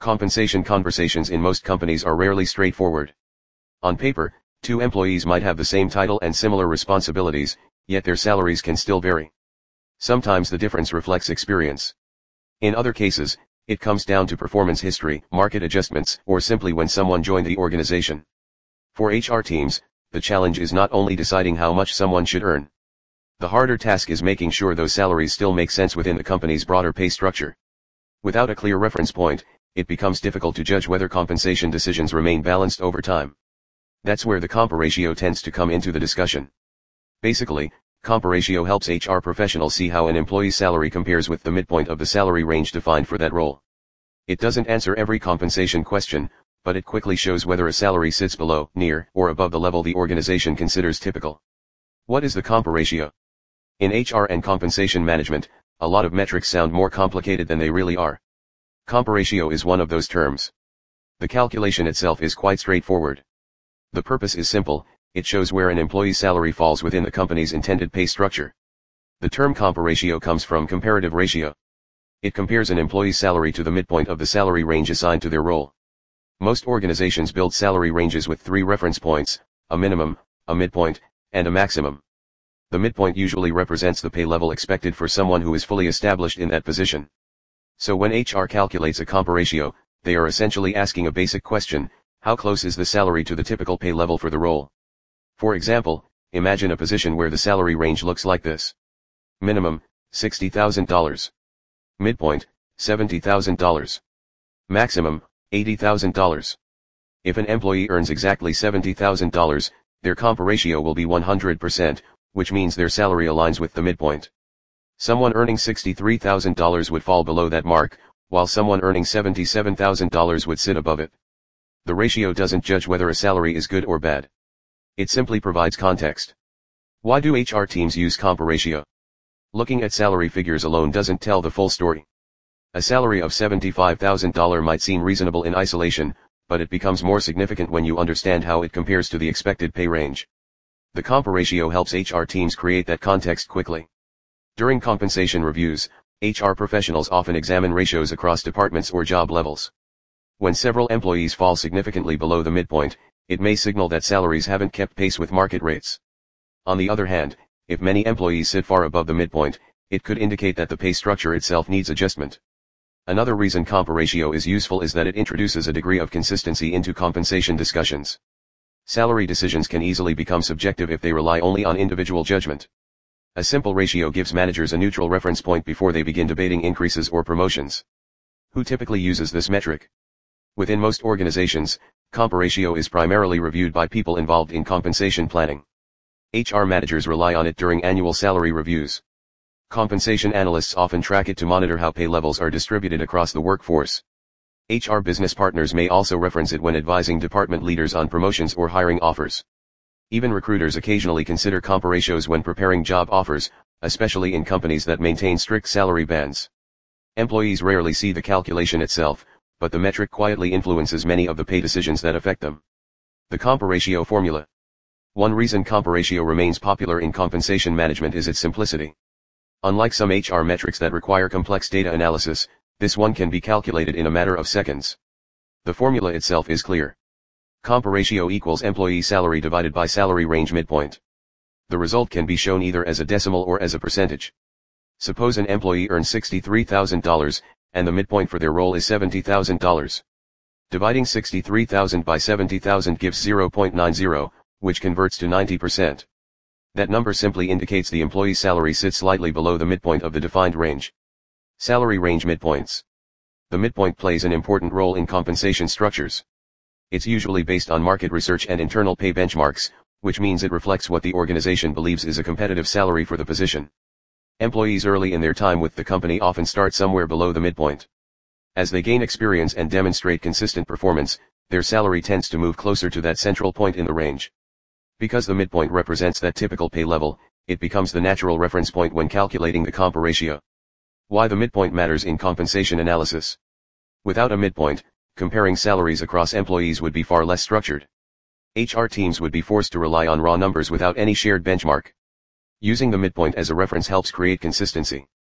Compensation conversations in most companies are rarely straightforward. On paper, two employees might have the same title and similar responsibilities, yet their salaries can still vary. Sometimes the difference reflects experience. In other cases, it comes down to performance history, market adjustments, or simply when someone joined the organization. For HR teams, the challenge is not only deciding how much someone should earn. The harder task is making sure those salaries still make sense within the company's broader pay structure. Without a clear reference point, it becomes difficult to judge whether compensation decisions remain balanced over time. That's where the comp ratio tends to come into the discussion. Basically, comp ratio helps HR professionals see how an employee's salary compares with the midpoint of the salary range defined for that role. It doesn't answer every compensation question, but it quickly shows whether a salary sits below, near, or above the level the organization considers typical. What is the comp ratio? In HR and compensation management, a lot of metrics sound more complicated than they really are. Comp ratio is one of those terms. The calculation itself is quite straightforward. The purpose is simple, it shows where an employee's salary falls within the company's intended pay structure. The term comp ratio comes from comparative ratio. It compares an employee's salary to the midpoint of the salary range assigned to their role. Most organizations build salary ranges with three reference points: a minimum, a midpoint, and a maximum. The midpoint usually represents the pay level expected for someone who is fully established in that position. So when HR calculates a comp ratio, they are essentially asking a basic question: how close is the salary to the typical pay level for the role? For example, imagine a position where the salary range looks like this. Minimum, $60,000. Midpoint, $70,000. Maximum, $80,000. If an employee earns exactly $70,000, their comp ratio will be 100%, which means their salary aligns with the midpoint. Someone earning $63,000 would fall below that mark, while someone earning $77,000 would sit above it. The ratio doesn't judge whether a salary is good or bad. It simply provides context. Why do HR teams use comp ratio? Looking at salary figures alone doesn't tell the full story. A salary of $75,000 might seem reasonable in isolation, but it becomes more significant when you understand how it compares to the expected pay range. The comp ratio helps HR teams create that context quickly. During compensation reviews, HR professionals often examine ratios across departments or job levels. When several employees fall significantly below the midpoint, it may signal that salaries haven't kept pace with market rates. On the other hand, if many employees sit far above the midpoint, it could indicate that the pay structure itself needs adjustment. Another reason comp ratio is useful is that it introduces a degree of consistency into compensation discussions. Salary decisions can easily become subjective if they rely only on individual judgment. A simple ratio gives managers a neutral reference point before they begin debating increases or promotions. Who typically uses this metric? Within most organizations, comp ratio is primarily reviewed by people involved in compensation planning. HR managers rely on it during annual salary reviews. Compensation analysts often track it to monitor how pay levels are distributed across the workforce. HR business partners may also reference it when advising department leaders on promotions or hiring offers. Even recruiters occasionally consider comp ratios when preparing job offers, especially in companies that maintain strict salary bands. Employees rarely see the calculation itself, but the metric quietly influences many of the pay decisions that affect them. The comp ratio formula. One reason comp ratio remains popular in compensation management is its simplicity. Unlike some HR metrics that require complex data analysis, this one can be calculated in a matter of seconds. The formula itself is clear. Comp ratio equals employee salary divided by salary range midpoint. The result can be shown either as a decimal or as a percentage. Suppose an employee earns $63,000, and the midpoint for their role is $70,000. Dividing 63,000 by 70,000 gives 0.90, which converts to 90%. That number simply indicates the employee's salary sits slightly below the midpoint of the defined range. Salary range midpoints. The midpoint plays an important role in compensation structures. It's usually based on market research and internal pay benchmarks, which means it reflects what the organization believes is a competitive salary for the position. Employees early in their time with the company often start somewhere below the midpoint. As they gain experience and demonstrate consistent performance, their salary tends to move closer to that central point in the range. Because the midpoint represents that typical pay level, it becomes the natural reference point when calculating the comp ratio. Why the midpoint matters in compensation analysis. Without a midpoint, comparing salaries across employees would be far less structured. HR teams would be forced to rely on raw numbers without any shared benchmark. Using the midpoint as a reference helps create consistency.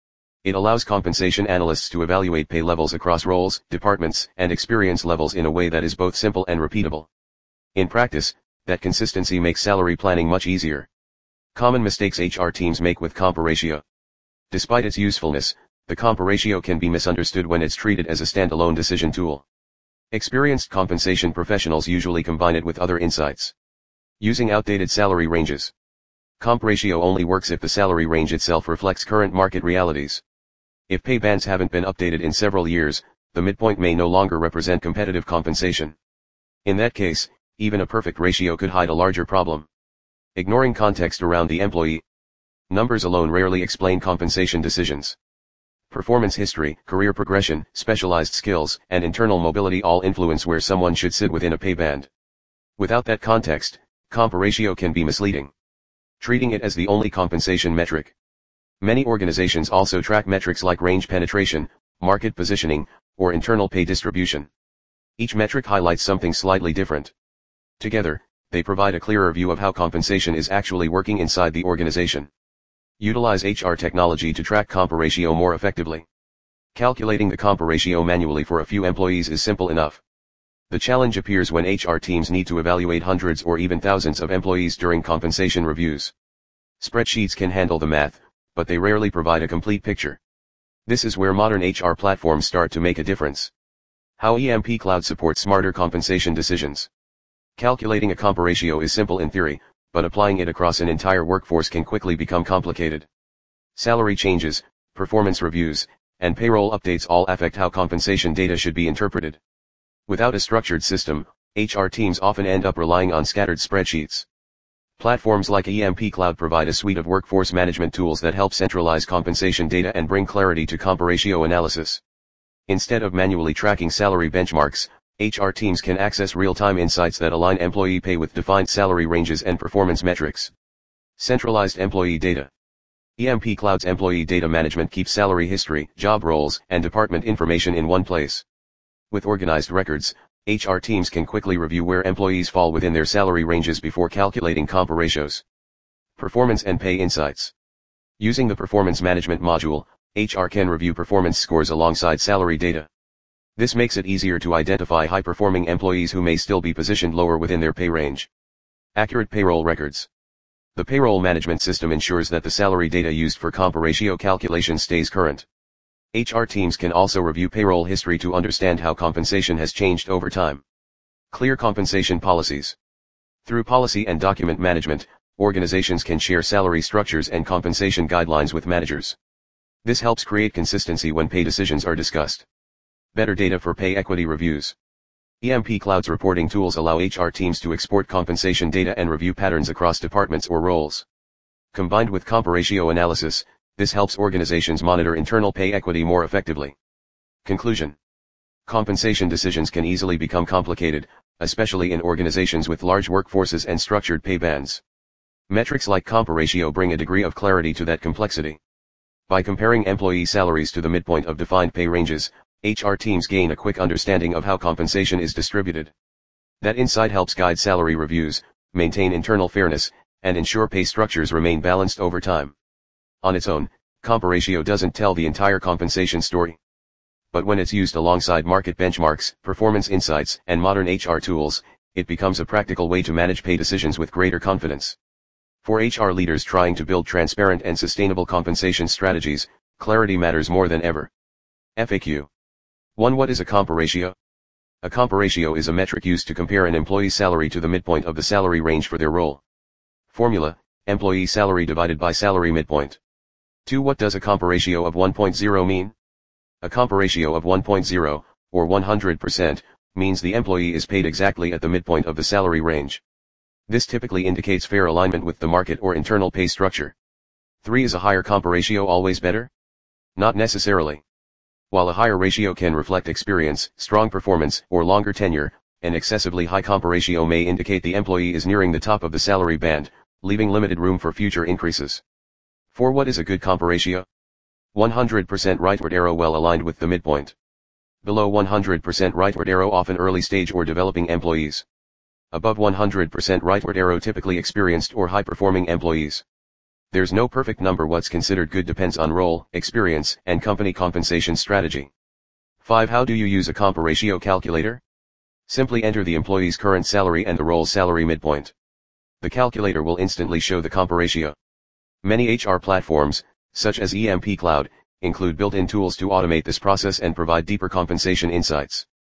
It allows compensation analysts to evaluate pay levels across roles, departments, and experience levels in a way that is both simple and repeatable. In practice, that consistency makes salary planning much easier. Common mistakes HR teams make with comp ratio. Despite its usefulness, the comp ratio can be misunderstood when it's treated as a standalone decision tool. Experienced compensation professionals usually combine it with other insights. Using outdated salary ranges. Comp ratio only works if the salary range itself reflects current market realities. If pay bands haven't been updated in several years, the midpoint may no longer represent competitive compensation. In that case, even a perfect ratio could hide a larger problem. Ignoring context around the employee. Numbers alone rarely explain compensation decisions. Performance history, career progression, specialized skills, and internal mobility all influence where someone should sit within a pay band. Without that context, comp ratio can be misleading. Treating it as the only compensation metric. Many organizations also track metrics like range penetration, market positioning, or internal pay distribution. Each metric highlights something slightly different. Together, they provide a clearer view of how compensation is actually working inside the organization. Utilize HR technology to track comp ratio more effectively. Calculating the comp ratio manually for a few employees is simple enough. The challenge appears when HR teams need to evaluate hundreds or even thousands of employees during compensation reviews. Spreadsheets can handle the math, but they rarely provide a complete picture. This is where modern HR platforms start to make a difference. How EMP Cloud supports smarter compensation decisions. Calculating a comp ratio is simple in theory, but applying it across an entire workforce can quickly become complicated. Salary changes, performance reviews, and payroll updates all affect how compensation data should be interpreted. Without a structured system, HR teams often end up relying on scattered spreadsheets. Platforms like EMP Cloud provide a suite of workforce management tools that help centralize compensation data and bring clarity to comp ratio analysis. Instead of manually tracking salary benchmarks, HR teams can access real-time insights that align employee pay with defined salary ranges and performance metrics. Centralized employee data. EMP Cloud's employee data management keeps salary history, job roles, and department information in one place. With organized records, HR teams can quickly review where employees fall within their salary ranges before calculating comp ratios. Performance and pay insights. Using the performance management module, HR can review performance scores alongside salary data. This makes it easier to identify high-performing employees who may still be positioned lower within their pay range. Accurate payroll records. The payroll management system ensures that the salary data used for comp ratio calculation stays current. HR teams can also review payroll history to understand how compensation has changed over time. Clear compensation policies. Through policy and document management, organizations can share salary structures and compensation guidelines with managers. This helps create consistency when pay decisions are discussed. Better data for pay equity reviews. EMP Cloud's reporting tools allow HR teams to export compensation data and review patterns across departments or roles. Combined with comp ratio analysis, this helps organizations monitor internal pay equity more effectively. Conclusion. Compensation decisions can easily become complicated, especially in organizations with large workforces and structured pay bands. Metrics like comp ratio bring a degree of clarity to that complexity. By comparing employee salaries to the midpoint of defined pay ranges, HR teams gain a quick understanding of how compensation is distributed. That insight helps guide salary reviews, maintain internal fairness, and ensure pay structures remain balanced over time. On its own, comp ratio doesn't tell the entire compensation story. But when it's used alongside market benchmarks, performance insights, and modern HR tools, it becomes a practical way to manage pay decisions with greater confidence. For HR leaders trying to build transparent and sustainable compensation strategies, clarity matters more than ever. FAQ. 1. What is a comp ratio? A comp ratio is a metric used to compare an employee's salary to the midpoint of the salary range for their role. Formula: employee salary divided by salary midpoint. 2. What does a comp ratio of 1.0 mean? A comp ratio of 1.0, or 100%, means the employee is paid exactly at the midpoint of the salary range. This typically indicates fair alignment with the market or internal pay structure. 3. Is a higher comp ratio always better? Not necessarily. While a higher ratio can reflect experience, strong performance, or longer tenure, an excessively high comp ratio may indicate the employee is nearing the top of the salary band, leaving limited room for future increases. 4. What is a good comp ratio? 100% rightward arrow well aligned with the midpoint. Below 100% rightward arrow often early stage or developing employees. Above 100% rightward arrow typically experienced or high-performing employees. There's no perfect number. What's considered good depends on role, experience, and company compensation strategy. 5. How do you use a comp ratio calculator? Simply enter the employee's current salary and the role's salary midpoint. The calculator will instantly show the comp ratio. Many HR platforms, such as EMP Cloud, include built-in tools to automate this process and provide deeper compensation insights.